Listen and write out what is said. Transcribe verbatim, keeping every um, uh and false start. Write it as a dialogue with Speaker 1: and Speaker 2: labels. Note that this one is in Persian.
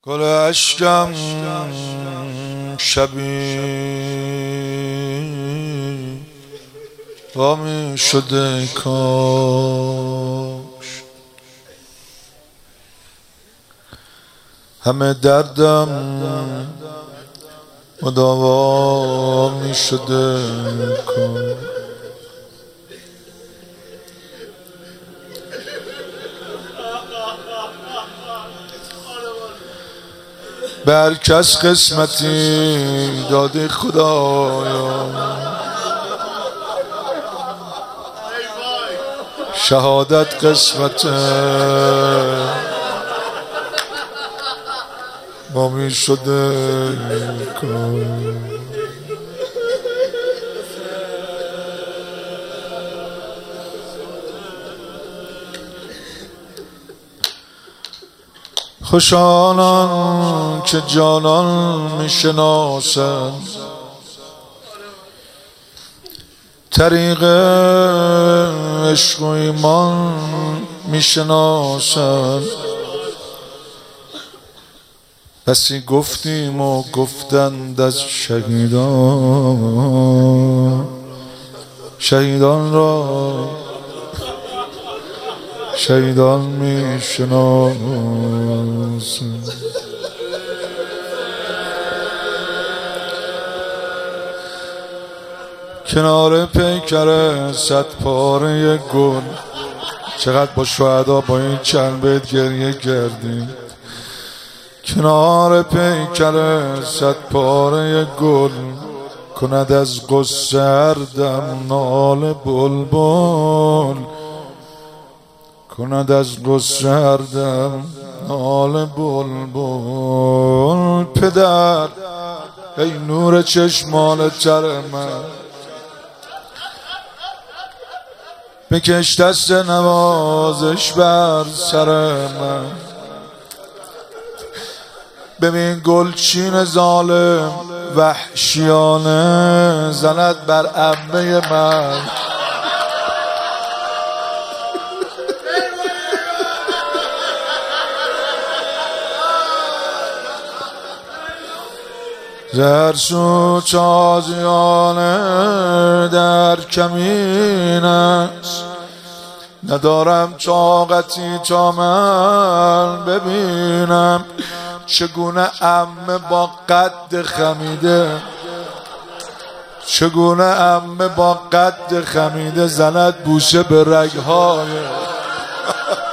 Speaker 1: گل اشکم شبی وامی شده کاش، همه دردم مداوا می شده کاش. به هر کس قسمتی دادی خدایا، شهادت قسمت ما می شده کاش. خوش آنان که جانان می شناسند، طریق عشق و ایمان می شناسند. بسی گفتیم و گفتند از شهیدان، شهیدان را شهیدان می شناسند. کنار پیکر صد پاره گل، چقدر با شهدا با این چند بیت گریه کردیم. کنار پیکر صد پاره گل، کند از غصه هر دم ناله بلبل، کند از غصه هر دم ناله بلبل. پدر ای نور چشمان تر من، بکش دست نوازش بر سر من. ببین گلچین ظالم وحشیانه زند بر عمه من. زرسو تازیانه در کمین است، ندارم طاقتی تا من ببینم چگونه عمه با قد خمیده، چگونه عمه با قد خمیده زند بوسه به رگهای